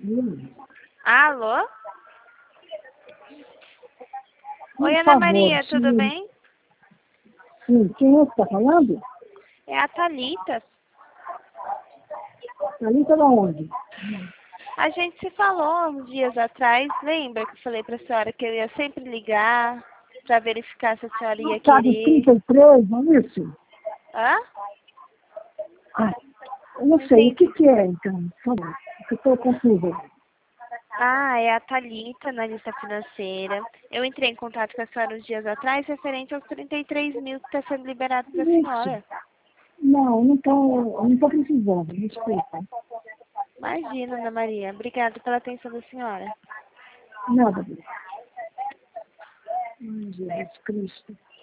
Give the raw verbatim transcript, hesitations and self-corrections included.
Alô? Por Oi, Ana favor, Maria, sim. tudo bem? Sim, quem é que está falando? É a Thalita. Thalita da onde? A gente se falou uns dias atrás, lembra que eu falei pra senhora que eu ia sempre ligar pra verificar se a senhora ia Casa querer. trinta e três, não é isso? Hã? Ah, eu não Não sei, o entendi. que, que é então? Por favor, eu estou confusa. Ah, é a Thalita, analista financeira. Eu entrei em contato com a senhora uns dias atrás, referente aos trinta e três mil que está sendo liberado para a Isso. senhora. Não, não estou não tô precisando, desculpa. Imagina, Ana Maria. Obrigada pela atenção da senhora. Nada. Ai, Jesus Cristo.